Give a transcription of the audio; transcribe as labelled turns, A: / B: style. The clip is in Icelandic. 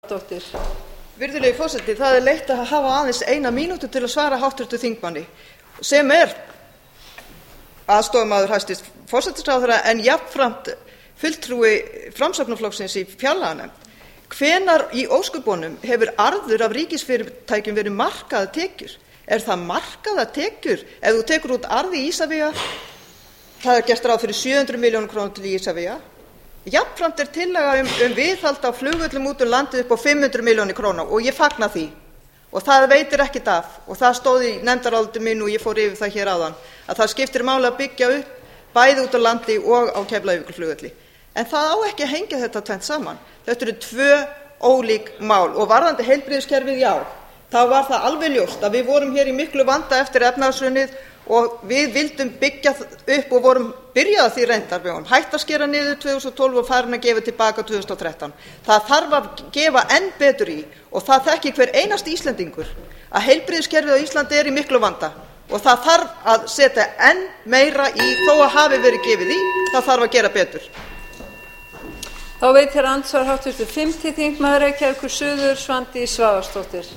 A: Virðulegi forseti, það leitt að hafa aðeins 1 mínútu til að svara háttvirtum þingmanni sem aðstoðarmaður hæstvirts forsætisráðherra en jafnframt fulltrúi Framsóknarflokksins í fjárlaganefnd. Hvenær í ósköpunum hefur arður af ríkisfyrirtækjum verið markaðar tekjur? Það markaðar tekjur? Ef þú tekur út arð í Isavia, það gert ráð fyrir 700 milljónir króna til Isavia. Jafnframt tillaga viðhald á flugvöllum út landið upp á 500 milljónir króna og ég fagna því. Og það veitir ekkert af og það stóð í nefndaráliti mínu og ég fór yfir það hér áðan að það skiptir máli að byggja upp bæði út á landi og á Keflavíkurflugvelli. En það á ekki að hengja þetta tvennt saman. Þetta eru 2 ólík mál og varðandi heilbrigðiskerfið, já, þá var það alveg ljóst að við vorum hér í miklu vanda eftir efnahagshrunið og við vildum byggja upp og vorum byrjað því reyndar. Við vorum hætt að skera niður 2012 og farin að gefa tilbaka 2013. Það þarf að gefa enn betur í og það þekkir hver einasti Íslendingur að heilbrigðiskerfið á Íslandi í miklu vanda og það þarf að setja enn meira í þó að hafi verið gefið í, það þarf að gera betur.
B: Þá veitir andsvar háttvirtur 5. þingmaður Reykjavíkur suður Svandís Svavarsdóttir.